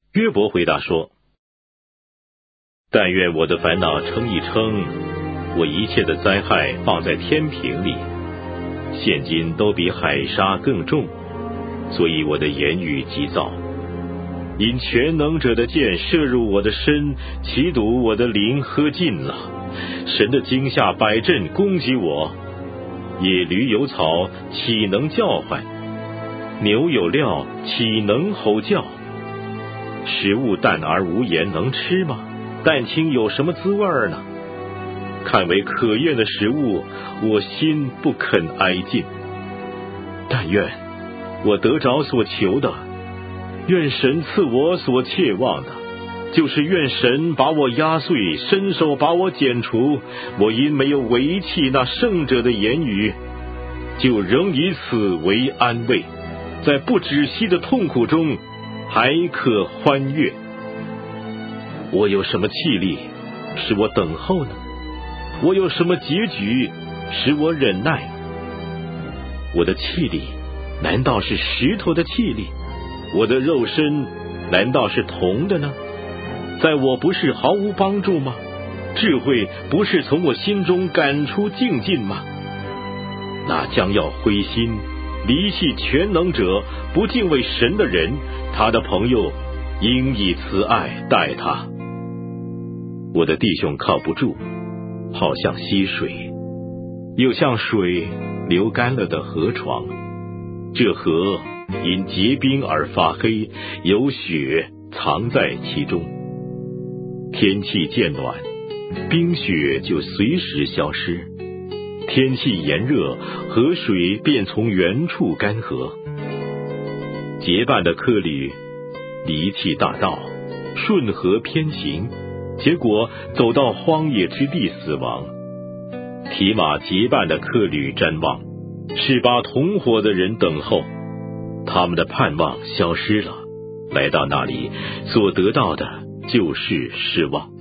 约伯回答说：但愿我的烦恼称一称，我一切的灾害放在天平里，现今都比海沙更重，所以我的言语急躁。因全能者的箭射入我的身，其堵我的灵喝尽了。神的惊吓摆阵攻击我，野驴有草，岂能叫唤？牛有料，岂能吼叫？食物淡而无盐，能吃吗？蛋清有什么滋味呢？看为可厌的食物，我心不肯挨近。但愿我得着所求的，愿神赐我所切望的，就是愿神把我压碎，伸手把我剪除。我因没有违弃那圣者的言语，就仍以此为安慰，在不止息的痛苦中还可欢悦。我有什么气力使我等候呢？我有什么结局使我忍耐？我的气力难道是石头的气力？我的肉身难道是铜的呢？在我不是毫无帮助吗？智慧不是从我心中赶出净尽吗？那将要灰心离弃全能者，不敬畏神的人，他的朋友应以慈爱待他。我的弟兄靠不住，好像溪水，又像水流干了的河床。这河因结冰而发黑，有雪藏在其中。天气渐暖，冰雪就随时消失。天气炎热，河水便从原处干涸。结伴的客旅离弃大道，顺河偏行，结果走到荒野之地死亡。提马结伴的客旅瞻望，是把同伙的人等候，他们的盼望消失了，来到那里所得到的就是失望。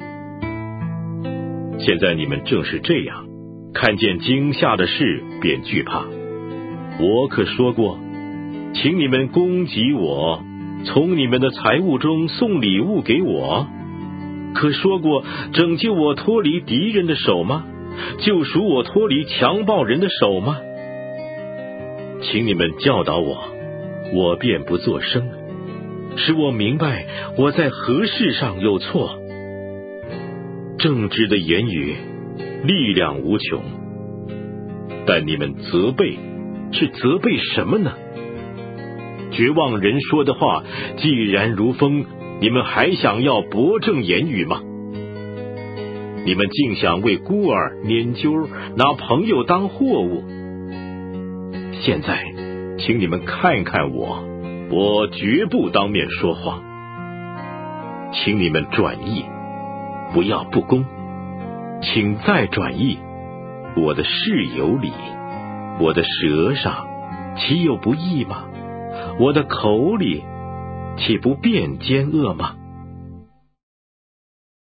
现在你们正是这样，看见惊吓的事便惧怕。我可说过，请你们攻击我，从你们的财物中送礼物给我。可说过拯救我脱离敌人的手吗？救赎我脱离强暴人的手吗？请你们教导我，我便不作声，使我明白我在何事上有错。正直的言语力量无穷，但你们责备是责备什么呢？绝望人说的话既然如风，你们还想要驳正言语吗？你们竟想为孤儿拈阄，拿朋友当货物。现在请你们看看我绝不当面说谎。请你们转意，不要不公，请再转意。我的事有理，我的舌上岂有不义吗？我的口里岂不辩奸恶吗？